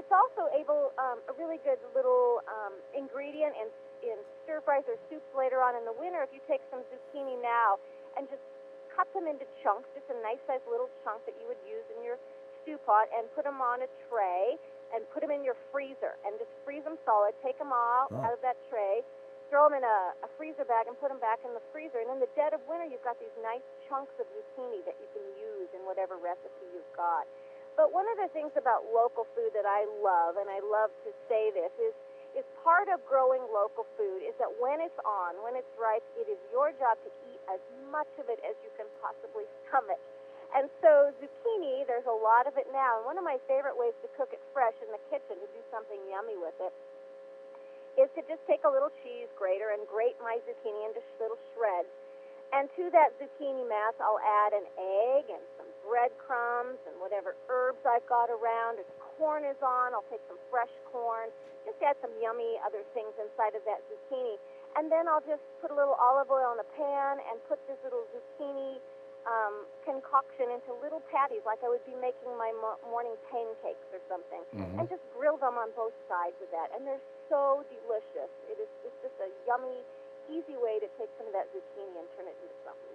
it's also a really good little ingredient in stir fries or soups later on in the winter. If you take some zucchini now and just cut them into chunks, just a nice sized little chunk that you would use in your stew pot, and put them on a tray and put them in your freezer and just freeze them solid. Take them all Oh. out of that tray, throw them in a freezer bag and put them back in the freezer. And in the dead of winter, you've got these nice chunks of zucchini that you can use in whatever recipe you've got. But one of the things about local food that I love, and I love to say this, is part of growing local food is that when it's on, when it's ripe, it is your job to eat as much of it as you can possibly stomach. And so zucchini, there's a lot of it now. And one of my favorite ways to cook it fresh in the kitchen, to do something yummy with it, is to just take a little cheese grater and grate my zucchini into little shreds. And to that zucchini mass, I'll add an egg and some breadcrumbs and whatever herbs I've got around. If corn is on, I'll take some fresh corn. Just add some yummy other things inside of that zucchini. And then I'll just put a little olive oil in a pan and put this little zucchini concoction into little patties, like I would be making my morning pancakes or something, and just grill them on both sides of that. And they're so delicious. It's just a yummy, easy way to take some of that zucchini and turn it into something